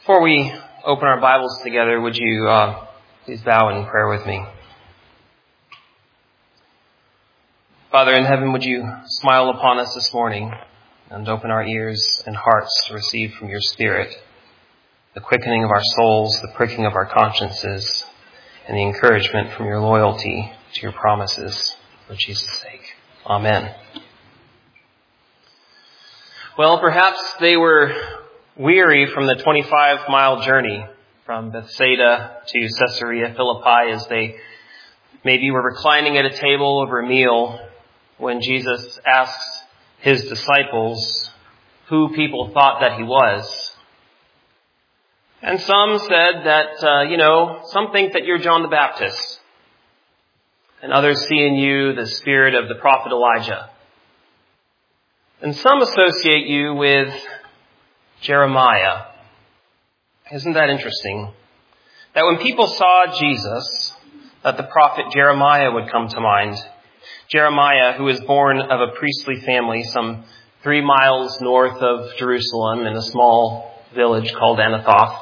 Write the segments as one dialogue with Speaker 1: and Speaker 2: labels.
Speaker 1: Before we open our Bibles together, would you please bow in prayer with me? Father in heaven, would you smile upon us this morning and open our ears and hearts to receive from your Spirit the quickening of our souls, the pricking of our consciences, and the encouragement from your loyalty to your promises for Jesus' sake. Amen. Well, perhaps they were weary from the 25-mile journey from Bethsaida to Caesarea Philippi as they maybe were reclining at a table over a meal when Jesus asks his disciples who people thought that he was. And some said that, some think that you're John the Baptist. And others see in you the spirit of the prophet Elijah. And some associate you with Jeremiah. Isn't that interesting? That when people saw Jesus, that the prophet Jeremiah would come to mind. Jeremiah, who was born of a priestly family some 3 miles north of Jerusalem in a small village called Anathoth.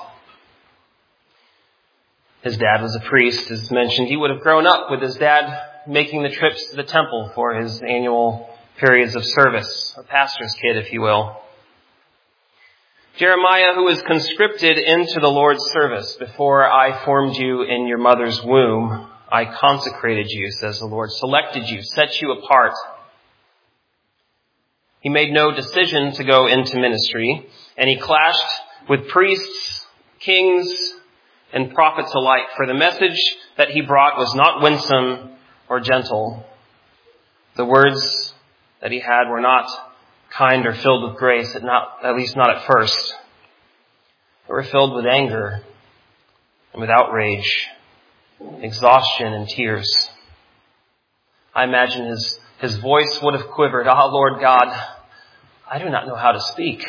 Speaker 1: His dad was a priest, as mentioned. He would have grown up with his dad making the trips to the temple for his annual periods of service, a pastor's kid, if you will. Jeremiah, who was conscripted into the Lord's service, before I formed you in your mother's womb, I consecrated you, says the Lord, selected you, set you apart. He made no decision to go into ministry, and he clashed with priests, kings, and prophets alike, for the message that he brought was not winsome or gentle. The words that he had were not kind or filled with grace, at least not at first. They were filled with anger and with outrage, exhaustion and tears. I imagine his voice would have quivered. Ah, Lord God, I do not know how to speak.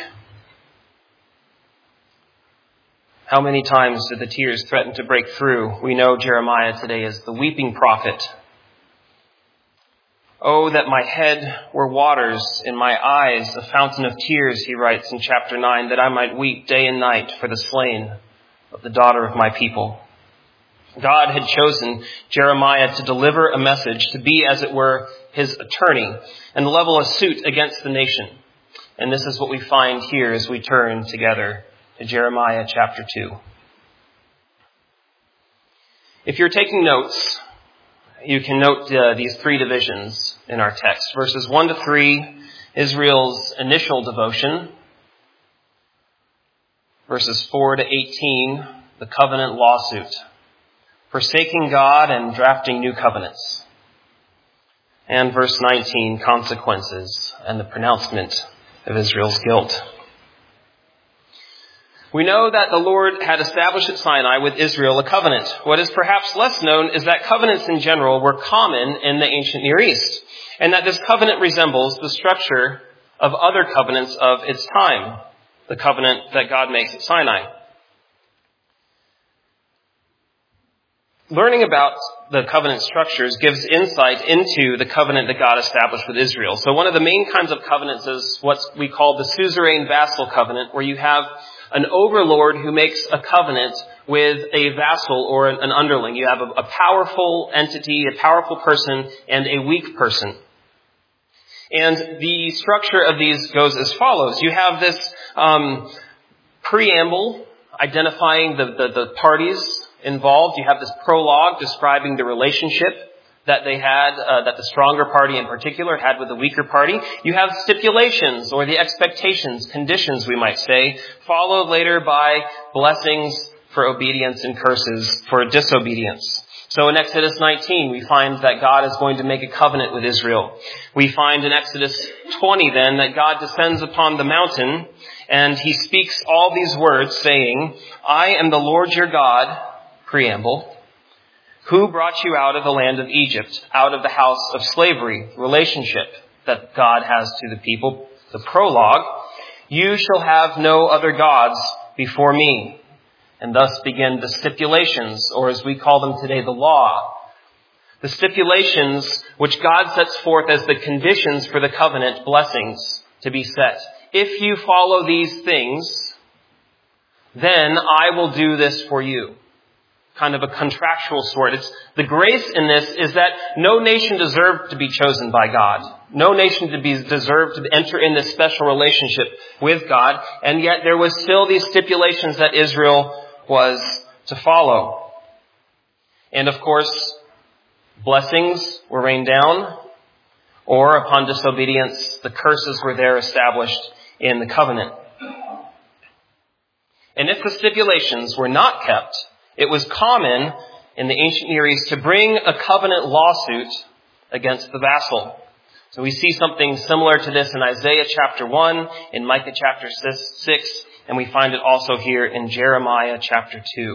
Speaker 1: How many times did the tears threaten to break through? We know Jeremiah today as the weeping prophet. Oh, that my head were waters, and my eyes a fountain of tears, he writes in chapter 9, that I might weep day and night for the slain of the daughter of my people. God had chosen Jeremiah to deliver a message, to be, as it were, his attorney, and level a suit against the nation. And this is what we find here as we turn together to Jeremiah chapter 2. If you're taking notes, you can note these 3 divisions in our text. Verses 1 to 3, Israel's initial devotion. Verses 4 to 18, the covenant lawsuit. Forsaking God and drafting new covenants. And verse 19, consequences and the pronouncement of Israel's guilt. We know that the Lord had established at Sinai with Israel a covenant. What is perhaps less known is that covenants in general were common in the ancient Near East, and that this covenant resembles the structure of other covenants of its time, the covenant that God makes at Sinai. Learning about the covenant structures gives insight into the covenant that God established with Israel. So one of the main kinds of covenants is what we call the suzerain vassal covenant, where you have an overlord who makes a covenant with a vassal or an underling. You have a powerful entity, a powerful person, and a weak person. And the structure of these goes as follows. You have this preamble identifying the parties involved. You have this prologue describing the relationship that they had, that the stronger party in particular had with the weaker party. You have stipulations, or the expectations, conditions we might say, followed later by blessings for obedience and curses for disobedience. So in Exodus 19, we find that God is going to make a covenant with Israel. We find in Exodus 20 then that God descends upon the mountain and he speaks all these words saying, I am the Lord your God, preamble, who brought you out of the land of Egypt, out of the house of slavery, relationship that God has to the people. The prologue, you shall have no other gods before me. And thus begin the stipulations, or as we call them today, the law. The stipulations which God sets forth as the conditions for the covenant blessings to be set. If you follow these things, then I will do this for you. Kind of a contractual sort. The grace in this is that no nation deserved to be chosen by God. No nation deserved to enter in this special relationship with God. And yet there was still these stipulations that Israel was to follow. And of course, blessings were rained down, or upon disobedience, the curses were there established in the covenant. And if the stipulations were not kept, it was common in the ancient Near East to bring a covenant lawsuit against the vassal. So we see something similar to this in Isaiah chapter 1, in Micah chapter 6, and we find it also here in Jeremiah chapter 2.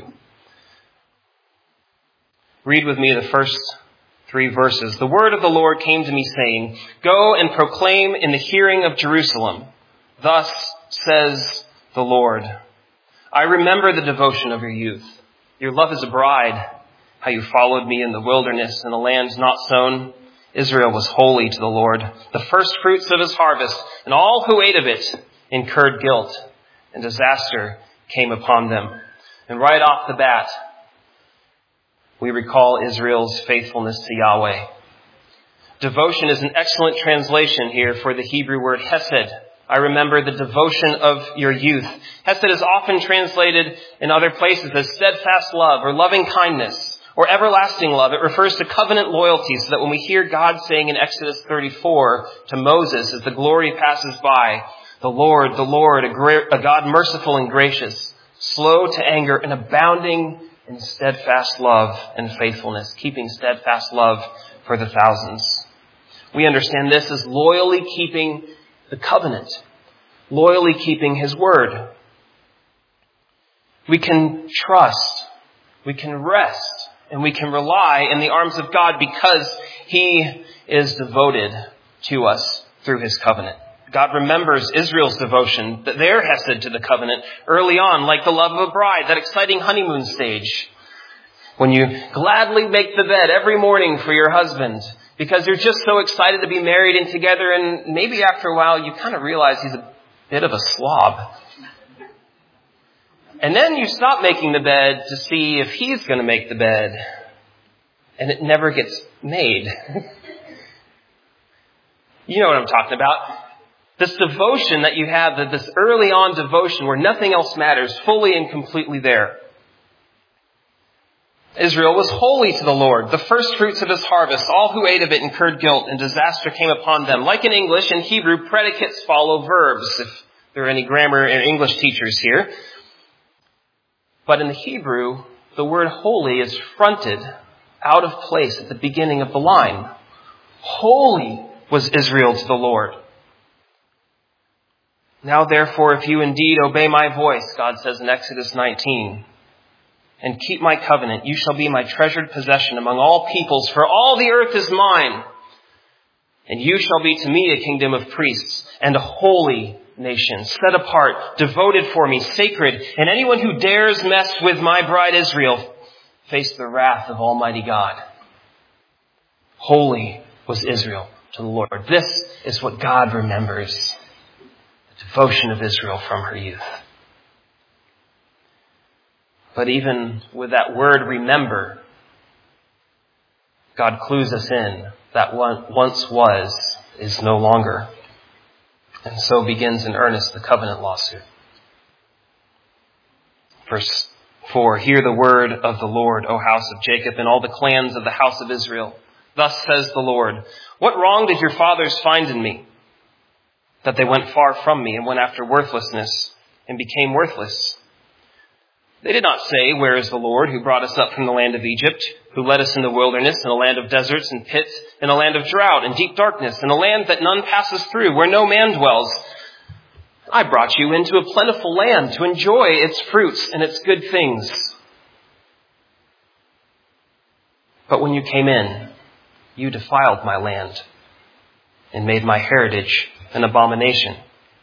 Speaker 1: Read with me the first 3 verses. The word of the Lord came to me saying, "Go and proclaim in the hearing of Jerusalem. Thus says the Lord, I remember the devotion of your youth. Your love as a bride, how you followed me in the wilderness in a land not sown. Israel was holy to the Lord, the first fruits of his harvest, and all who ate of it incurred guilt, and disaster came upon them." And right off the bat, we recall Israel's faithfulness to Yahweh. Devotion is an excellent translation here for the Hebrew word hesed. I remember the devotion of your youth. Hesed is often translated in other places as steadfast love or loving kindness or everlasting love. It refers to covenant loyalty, so that when we hear God saying in Exodus 34 to Moses as the glory passes by, the Lord, a God merciful and gracious, slow to anger and abounding in steadfast love and faithfulness, keeping steadfast love for the thousands. We understand this as loyally keeping the covenant, loyally keeping his word. We can trust, we can rest, and we can rely in the arms of God because he is devoted to us through his covenant. God remembers Israel's devotion, their hesed to the covenant early on, like the love of a bride, that exciting honeymoon stage. When you gladly make the bed every morning for your husband because you're just so excited to be married and together, and maybe after a while you kind of realize he's a bit of a slob. And then you stop making the bed to see if he's going to make the bed, and it never gets made. You know what I'm talking about. This devotion that you have, this early on devotion where nothing else matters, fully and completely there. Israel was holy to the Lord, the first fruits of his harvest. All who ate of it incurred guilt, and disaster came upon them. Like in English, in Hebrew, predicates follow verbs, if there are any grammar or English teachers here. But in the Hebrew, the word holy is fronted out of place at the beginning of the line. Holy was Israel to the Lord. Now therefore, if you indeed obey my voice, God says in Exodus 19, and keep my covenant, you shall be my treasured possession among all peoples, for all the earth is mine. And you shall be to me a kingdom of priests and a holy nation, set apart, devoted for me, sacred. And anyone who dares mess with my bride Israel face the wrath of Almighty God. Holy was Israel to the Lord. This is what God remembers. The devotion of Israel from her youth. But even with that word remember, God clues us in that what once was is no longer. And so begins in earnest the covenant lawsuit. Verse 4, hear the word of the Lord, O house of Jacob, and all the clans of the house of Israel. Thus says the Lord, what wrong did your fathers find in me, that they went far from me and went after worthlessness and became worthless? They did not say, where is the Lord who brought us up from the land of Egypt, who led us in the wilderness, in a land of deserts and pits, in a land of drought and deep darkness, in a land that none passes through, where no man dwells. I brought you into a plentiful land to enjoy its fruits and its good things. But when you came in, you defiled my land and made my heritage an abomination.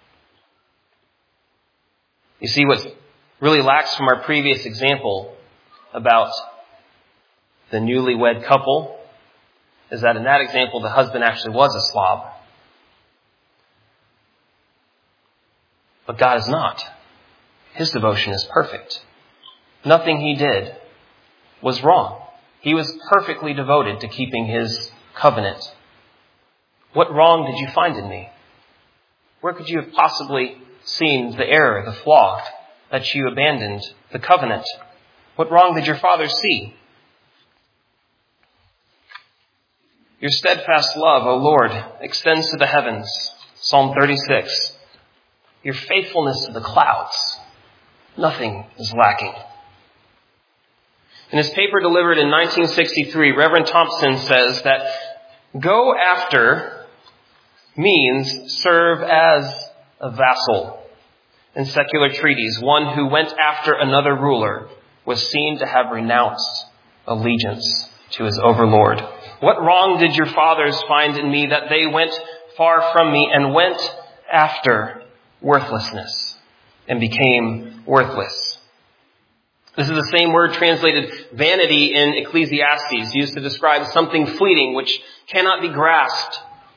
Speaker 1: You see, what's really lacks from our previous example about the newlywed couple is that in that example, the husband actually was a slob. But God is not. his devotion is perfect. Nothing he did was wrong. He was perfectly devoted to keeping his covenant. What wrong did you find in me? Where could you have possibly seen the error, the flaw, that you abandoned the covenant? What wrong did your father see? Your steadfast love, O Lord, extends to the heavens. Psalm 36. Your faithfulness to the clouds. Nothing is lacking. In his paper delivered in 1963, Reverend Thompson says that go after means serve as a vassal. In secular treaties, one who went after another ruler was seen to have renounced allegiance to his overlord. What wrong did your fathers find in me that they went far from me and went after worthlessness and became worthless? This is the same word translated vanity in Ecclesiastes, used to describe something fleeting which cannot be grasped,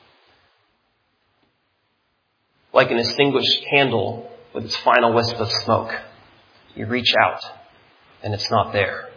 Speaker 1: like an extinguished candle with its final wisp of smoke. You reach out and it's not there.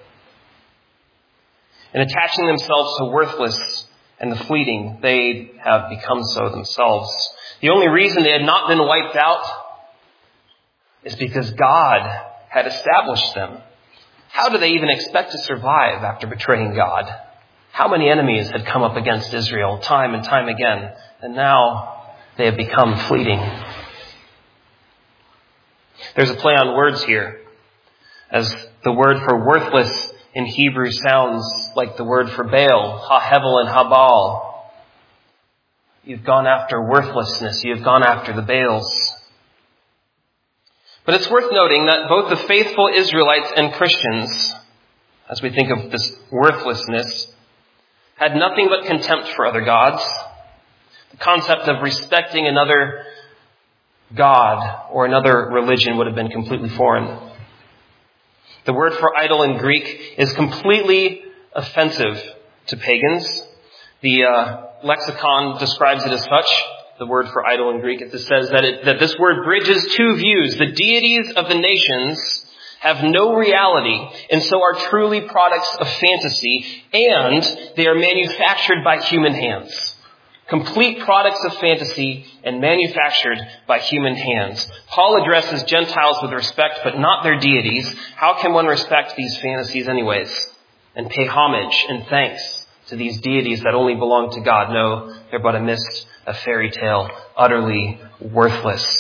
Speaker 1: In attaching themselves to worthless and the fleeting, they have become so themselves. The only reason they had not been wiped out is because God had established them. How do they even expect to survive after betraying God? How many enemies had come up against Israel time and time again, and now they have become fleeting. There's a play on words here, as the word for worthless in Hebrew sounds like the word for Baal, Ha-Hevel and Ha-Baal. You've gone after worthlessness. You've gone after the Baals. But it's worth noting that both the faithful Israelites and Christians, as we think of this worthlessness, had nothing but contempt for other gods. The concept of respecting another god or another religion would have been completely foreign. The word for idol in Greek is completely offensive to pagans. The lexicon describes it as such. The word for idol in Greek, it says that this word bridges two views. The deities of the nations have no reality and so are truly products of fantasy, and they are manufactured by human hands. Complete products of fantasy and manufactured by human hands. Paul addresses Gentiles with respect, but not their deities. How can one respect these fantasies anyways and pay homage and thanks to these deities that only belong to God? No, they're but a mist, a fairy tale, utterly worthless.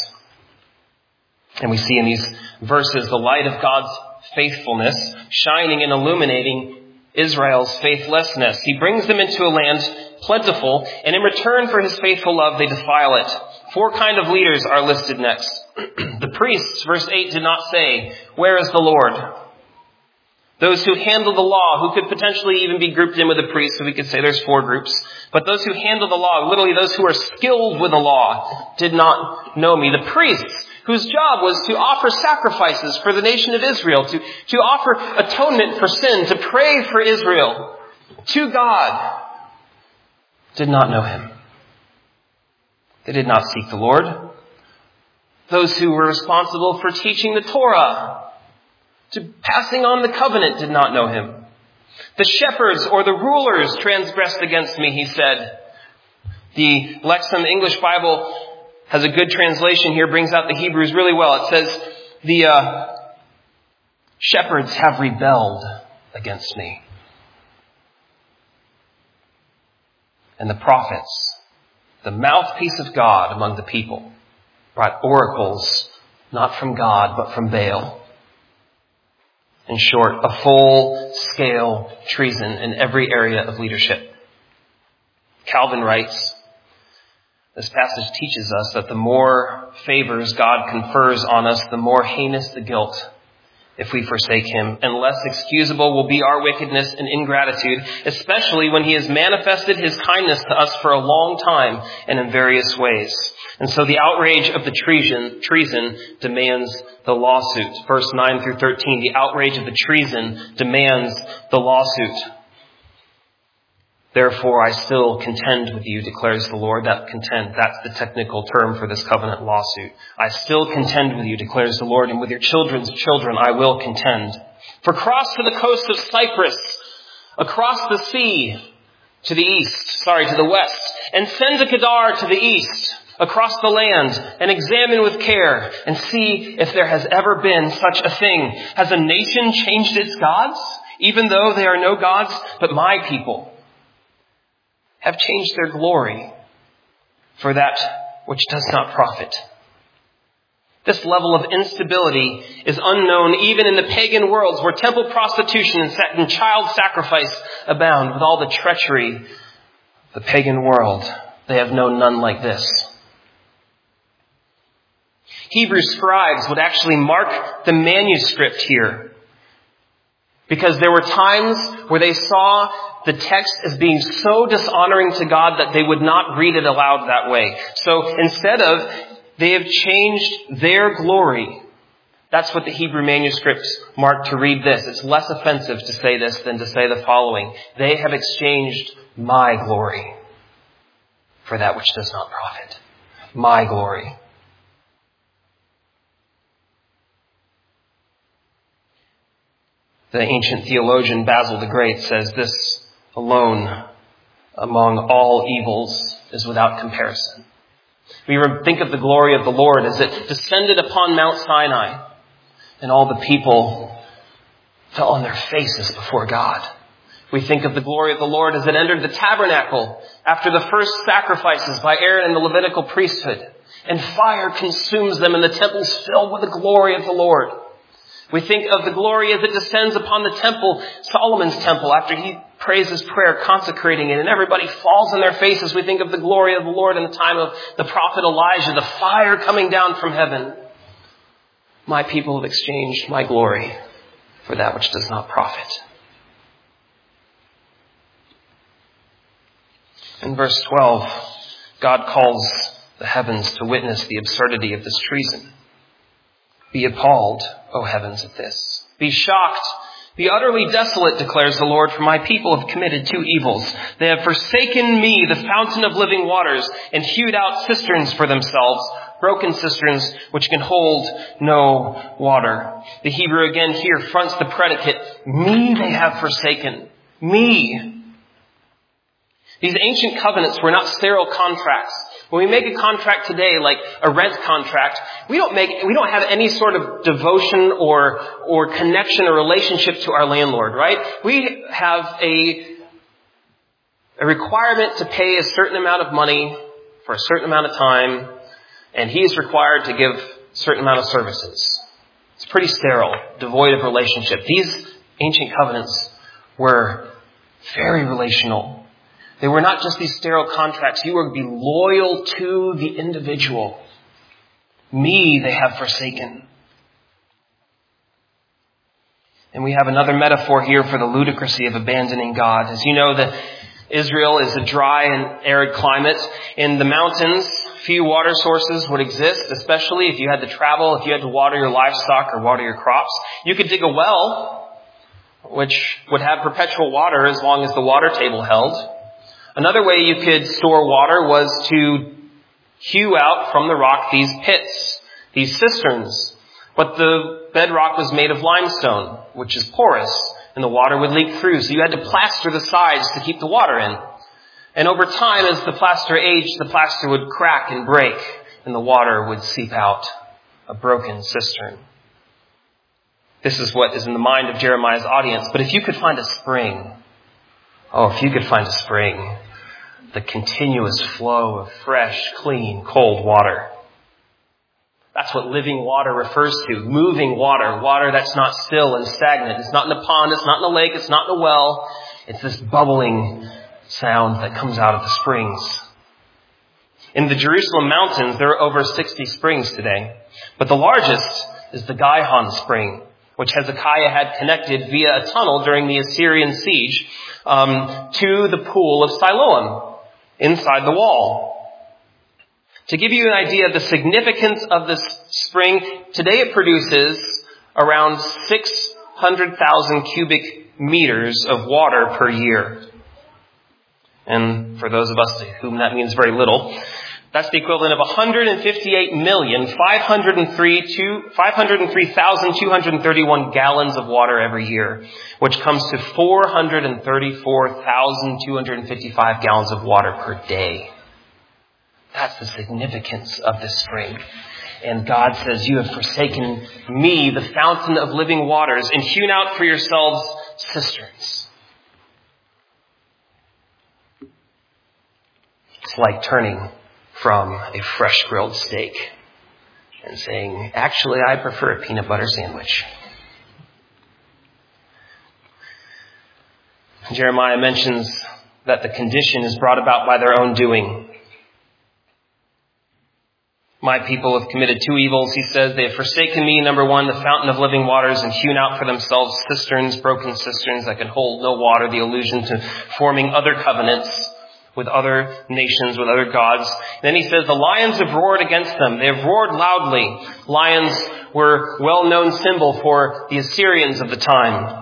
Speaker 1: And we see in these verses the light of God's faithfulness shining and illuminating Israel's faithlessness. He brings them into a land plentiful, and in return for his faithful love, they defile it. 4 kinds of leaders are listed next. The priests, verse 8, did not say, "Where is the Lord?" Those who handle the law, who could potentially even be grouped in with the priests, so we could say there's 4 groups. But those who handle the law, literally those who are skilled with the law, did not know me. The priests, whose job was to offer sacrifices for the nation of Israel, to offer atonement for sin, to pray for Israel to God, did not know him. They did not seek the Lord. Those who were responsible for teaching the Torah, to passing on the covenant, did not know him. The shepherds or the rulers transgressed against me, he said. The Lexham English Bible has a good translation here, brings out the Hebrews really well. It says, the shepherds have rebelled against me. And the prophets, the mouthpiece of God among the people, brought oracles not from God but from Baal. In short, a full-scale treason in every area of leadership. Calvin writes, this passage teaches us that the more favors God confers on us, the more heinous the guilt if we forsake him, and less excusable will be our wickedness and ingratitude, especially when he has manifested his kindness to us for a long time and in various ways. And so the outrage of the treason demands the lawsuit. Verse 9 through 13, the outrage of the treason demands the lawsuit. Therefore, I still contend with you, declares the Lord. That's the technical term for this covenant lawsuit. I still contend with you, declares the Lord, and with your children's children I will contend. For cross to the coast of Cyprus, across the sea to the west, and send to Kedar to the east, across the land, and examine with care, and see if there has ever been such a thing. Has a nation changed its gods, even though they are no gods, but my people have changed their glory for that which does not profit. This level of instability is unknown even in the pagan worlds where temple prostitution and child sacrifice abound. With all the treachery of the pagan world, they have known none like this. Hebrew scribes would actually mark the manuscript here because there were times where they saw the text as being so dishonoring to God that they would not read it aloud that way. So instead of, they have changed their glory. That's what the Hebrew manuscripts mark to read this. It's less offensive to say this than to say the following. They have exchanged my glory for that which does not profit. My glory. The ancient theologian Basil the Great says this alone among all evils is without comparison. We think of the glory of the Lord as it descended upon Mount Sinai and all the people fell on their faces before God. We think of the glory of the Lord as it entered the tabernacle after the first sacrifices by Aaron and the Levitical priesthood, and fire consumes them and the temple is filled with the glory of the Lord. We think of the glory as it descends upon the temple, Solomon's temple, after he prays his prayer, consecrating it, and everybody falls on their faces. We think of the glory of the Lord in the time of the prophet Elijah, the fire coming down from heaven. My people have exchanged my glory for that which does not profit. In verse 12, God calls the heavens to witness the absurdity of this treason. Be appalled, O heavens, at this. Be shocked. Be utterly desolate, declares the Lord, for my people have committed two evils. They have forsaken me, the fountain of living waters, and hewed out cisterns for themselves, broken cisterns which can hold no water. The Hebrew again here fronts the predicate, me they have forsaken. Me. These ancient covenants were not sterile contracts. When we make a contract today, like a rent contract, we don't have any sort of devotion or connection or relationship to our landlord, right? We have a requirement to pay a certain amount of money for a certain amount of time, and he is required to give a certain amount of services. It's pretty sterile, devoid of relationship. These ancient covenants were very relational. They were not just these sterile contracts. You were to be loyal to the individual. Me they have forsaken. And we have another metaphor here for the ludicrousy of abandoning God. As you know, that Israel is a dry and arid climate. In the mountains, few water sources would exist, especially if you had to travel, if you had to water your livestock or water your crops. You could dig a well, which would have perpetual water as long as the water table held. Another way you could store water was to hew out from the rock these pits, these cisterns. But the bedrock was made of limestone, which is porous, and the water would leak through. So you had to plaster the sides to keep the water in. And over time, as the plaster aged, the plaster would crack and break, and the water would seep out, a broken cistern. This is what is in the mind of Jeremiah's audience. But if you could find a spring, the continuous flow of fresh, clean, cold water. That's what living water refers to. Moving water. Water that's not still and stagnant. It's not in a pond. It's not in a lake. It's not in a well. It's this bubbling sound that comes out of the springs. In the Jerusalem mountains, there are over 60 springs today. But the largest is the Gihon spring, which Hezekiah had connected via a tunnel during the Assyrian siege to the pool of Siloam inside the wall. To give you an idea of the significance of this spring, today it produces around 600,000 cubic meters of water per year. And for those of us to whom that means very little, that's the equivalent of 158,503,231 gallons of water every year, which comes to 434,255 gallons of water per day. That's the significance of this spring. And God says, you have forsaken me, the fountain of living waters, and hewn out for yourselves cisterns. It's like turning from a fresh grilled steak and saying, actually, I prefer a peanut butter sandwich. Jeremiah mentions that the condition is brought about by their own doing. My people have committed two evils, he says. They have forsaken me, number one, the fountain of living waters, and hewn out for themselves cisterns, broken cisterns that can hold no water, the allusion to forming other covenants with other nations, with other gods. Then he says, the lions have roared against them. They have roared loudly. Lions were a well-known symbol for the Assyrians of the time.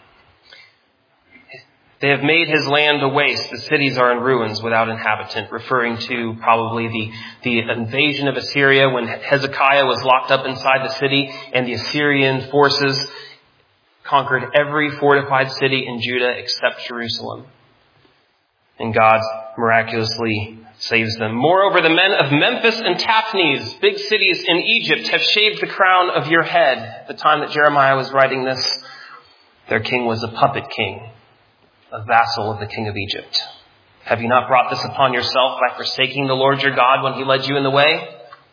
Speaker 1: They have made his land a waste. The cities are in ruins without inhabitant, referring to probably the invasion of Assyria when Hezekiah was locked up inside the city and the Assyrian forces conquered every fortified city in Judah except Jerusalem. And God miraculously saves them. Moreover, the men of Memphis and Taphnes, big cities in Egypt, have shaved the crown of your head. At the time that Jeremiah was writing this, their king was a puppet king, a vassal of the king of Egypt. Have you not brought this upon yourself by forsaking the Lord your God when he led you in the way?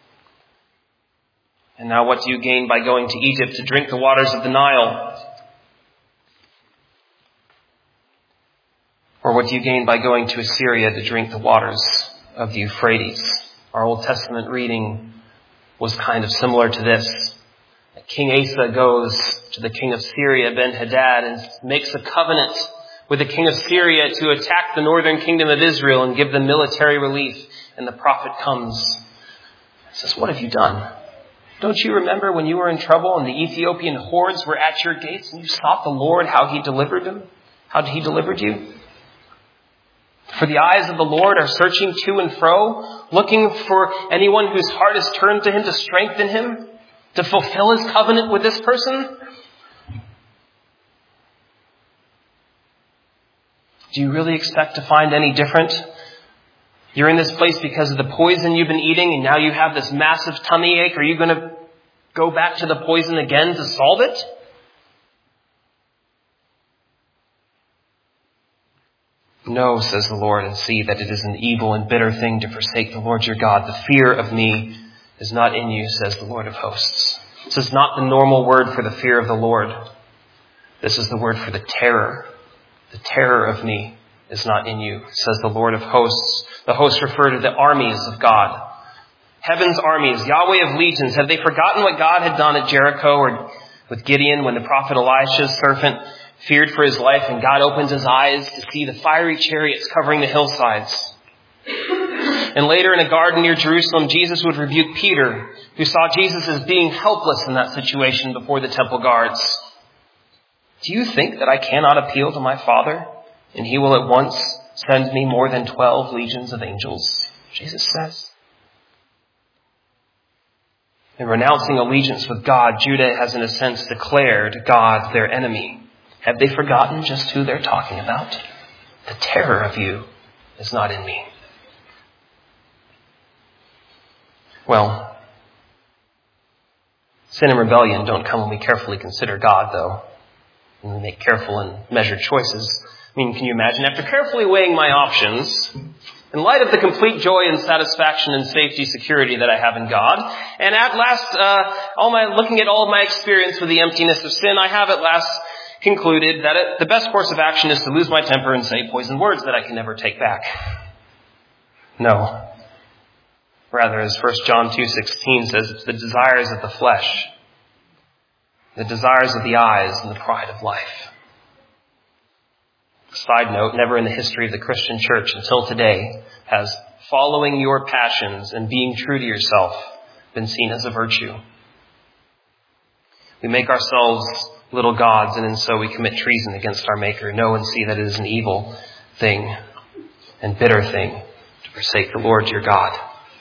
Speaker 1: And now what do you gain by going to Egypt to drink the waters of the Nile? Or what do you gain by going to Assyria to drink the waters of the Euphrates? Our Old Testament reading was kind of similar to this. King Asa goes to the king of Syria, Ben-Hadad, and makes a covenant with the king of Syria to attack the northern kingdom of Israel and give them military relief. And the prophet comes and says, what have you done? Don't you remember when you were in trouble and the Ethiopian hordes were at your gates and you sought the Lord, how he delivered them? How he delivered you? For the eyes of the Lord are searching to and fro, looking for anyone whose heart is turned to him to strengthen him, to fulfill his covenant with this person. Do you really expect to find any different? You're in this place because of the poison you've been eating and now you have this massive tummy ache. Are you going to go back to the poison again to solve it? No, says the Lord, and see that it is an evil and bitter thing to forsake the Lord your God. The fear of me is not in you, says the Lord of hosts. This is not the normal word for the fear of the Lord. This is the word for the terror. The terror of me is not in you, says the Lord of hosts. The hosts refer to the armies of God. Heaven's armies, Yahweh of legions. Have they forgotten what God had done at Jericho or with Gideon when the prophet Elisha's servant feared for his life and God opens his eyes to see the fiery chariots covering the hillsides? And later in a garden near Jerusalem, Jesus would rebuke Peter, who saw Jesus as being helpless in that situation before the temple guards. Do you think that I cannot appeal to my Father, and he will at once send me more than 12 legions of angels? Jesus says. In renouncing allegiance with God, Judah has in a sense declared God their enemy. Have they forgotten just who they're talking about? The terror of you is not in me. Well, sin and rebellion don't come when we carefully consider God, though. When we make careful and measured choices. I mean, can you imagine? After carefully weighing my options, in light of the complete joy and satisfaction and safety, security that I have in God, and at last, looking at all of my experience with the emptiness of sin, I have at last concluded that the best course of action is to lose my temper and say poisoned words that I can never take back. No. Rather, as 1 John 2:16 says, it's the desires of the flesh, the desires of the eyes, and the pride of life. Side note, never in the history of the Christian church until today has following your passions and being true to yourself been seen as a virtue. We make ourselves little gods, and in so we commit treason against our Maker. Know and see that it is an evil thing. and bitter thing to forsake the Lord your God.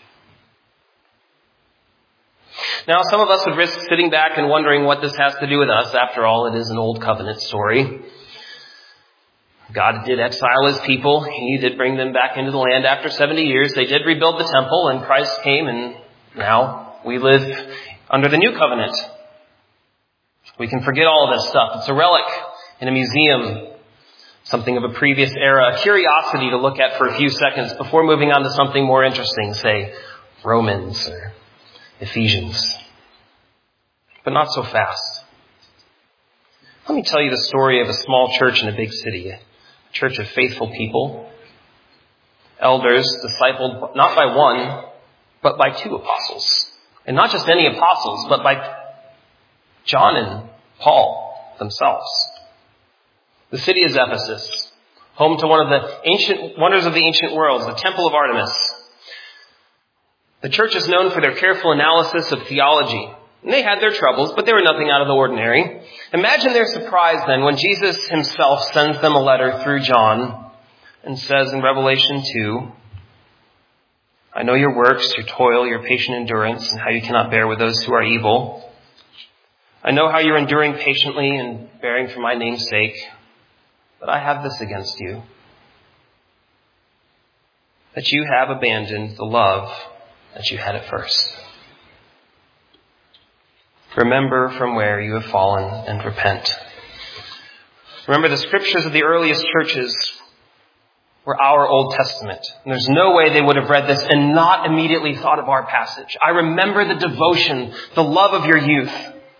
Speaker 1: Now, some of us would risk sitting back and wondering what this has to do with us. After all, it is an old covenant story. God did exile his people. He did bring them back into the land after 70 years. They did rebuild the temple, and Christ came, and now we live under the new covenant. We can forget all of this stuff. It's a relic in a museum, something of a previous era, a curiosity to look at for a few seconds before moving on to something more interesting, say Romans or Ephesians. But not so fast. Let me tell you the story of a small church in a big city, a church of faithful people, elders discipled not by one, but by two apostles. And not just any apostles, but by John and Paul themselves. The city is Ephesus, home to one of the ancient wonders of the ancient worlds, the Temple of Artemis. The church is known for their careful analysis of theology. And they had their troubles, but they were nothing out of the ordinary. Imagine their surprise then when Jesus himself sends them a letter through John and says in Revelation 2, I know your works, your toil, your patient endurance, and how you cannot bear with those who are evil. I know how you're enduring patiently and bearing for my name's sake, but I have this against you, that you have abandoned the love that you had at first. Remember from where you have fallen and repent. Remember, the scriptures of the earliest churches were our Old Testament. And there's no way they would have read this and not immediately thought of our passage. I remember the devotion, the love of your youth.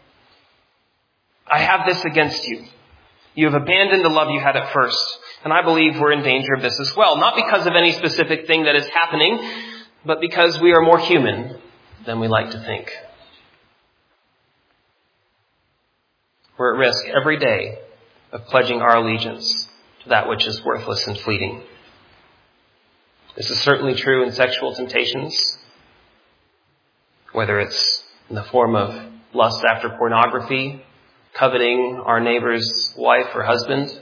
Speaker 1: I have this against you. You have abandoned the love you had at first. And I believe we're in danger of this as well. Not because of any specific thing that is happening, but because we are more human than we like to think. We're at risk every day of pledging our allegiance to that which is worthless and fleeting. This is certainly true in sexual temptations, whether it's in the form of lust after pornography, coveting our neighbor's wife or husband.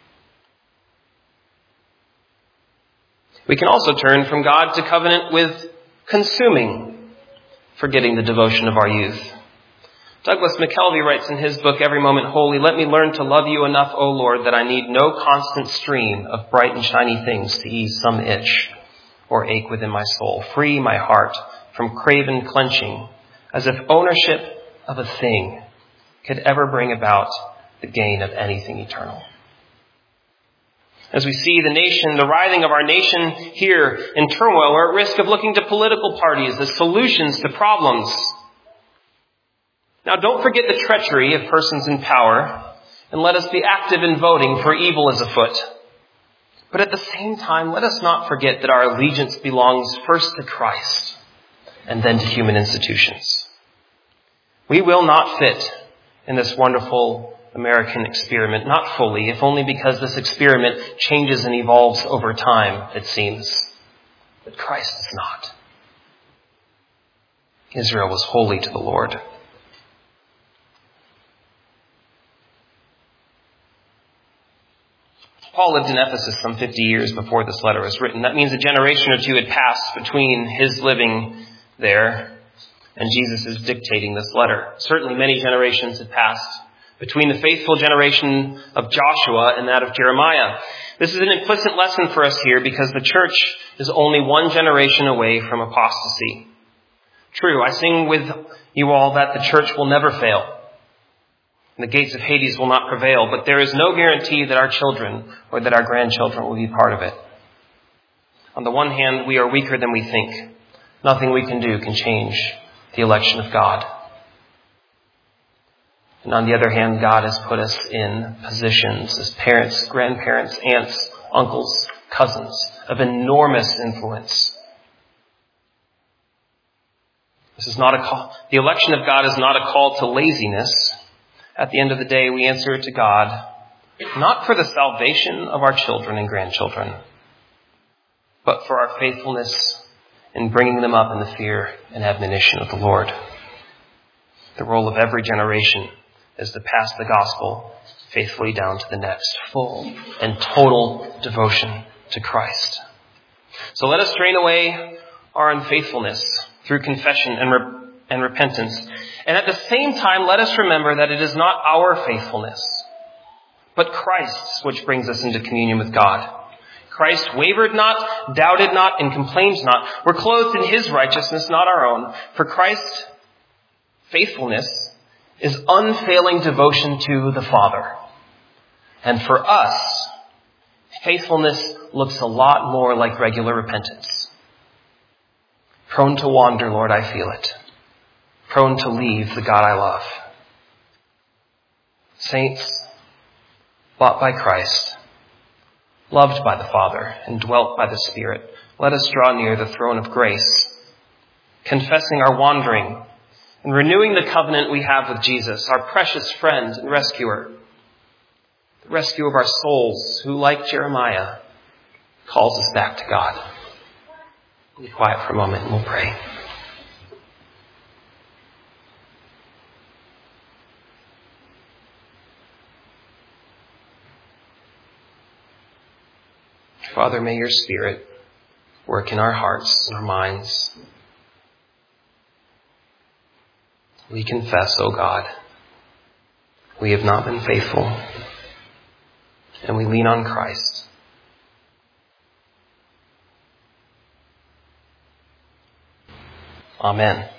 Speaker 1: We can also turn from God to covenant with consuming, forgetting the devotion of our youth. Douglas McKelvey writes in his book, Every Moment Holy, let me learn to love you enough, O Lord, that I need no constant stream of bright and shiny things to ease some itch or ache within my soul. Free my heart from craven clenching, as if ownership of a thing could ever bring about the gain of anything eternal. As we see the nation, the writhing of our nation here in turmoil, we're at risk of looking to political parties as solutions to problems. Now, don't forget the treachery of persons in power, and let us be active in voting, for evil is afoot. But at the same time, let us not forget that our allegiance belongs first to Christ, and then to human institutions. We will not fit in this wonderful American experiment, not fully, if only because this experiment changes and evolves over time, it seems. But Christ is not. Israel was holy to the Lord. Paul lived in Ephesus some 50 years before this letter was written. That means a generation or two had passed between his living there and Jesus' dictating this letter. Certainly many generations had passed between the faithful generation of Joshua and that of Jeremiah. This is an implicit lesson for us here because the church is only one generation away from apostasy. True, I sing with you all that the church will never fail. And the gates of Hades will not prevail, but there is no guarantee that our children or that our grandchildren will be part of it. On the one hand, we are weaker than we think. Nothing we can do can change the election of God. And on the other hand, God has put us in positions as parents, grandparents, aunts, uncles, cousins of enormous influence. This is not a call. The election of God is not a call to laziness. At the end of the day, we answer to God, not for the salvation of our children and grandchildren, but for our faithfulness in bringing them up in the fear and admonition of the Lord. The role of every generation is to pass the gospel faithfully down to the next, full and total devotion to Christ. So let us drain away our unfaithfulness through confession and repentance. And at the same time, let us remember that it is not our faithfulness, but Christ's which brings us into communion with God. Christ wavered not, doubted not, and complained not. We're clothed in his righteousness, not our own. For Christ's faithfulness is unfailing devotion to the Father. And for us, faithfulness looks a lot more like regular repentance. Prone to wander, Lord, I feel it. Prone to leave the God I love. Saints, bought by Christ, loved by the Father, and dwelt by the Spirit, let us draw near the throne of grace, confessing our wandering and renewing the covenant we have with Jesus, our precious friend and rescuer, the rescue of our souls, who, like Jeremiah, calls us back to God. Be quiet for a moment and we'll pray. Father, may your Spirit work in our hearts and our minds. We confess, O God, we have not been faithful, and we lean on Christ. Amen.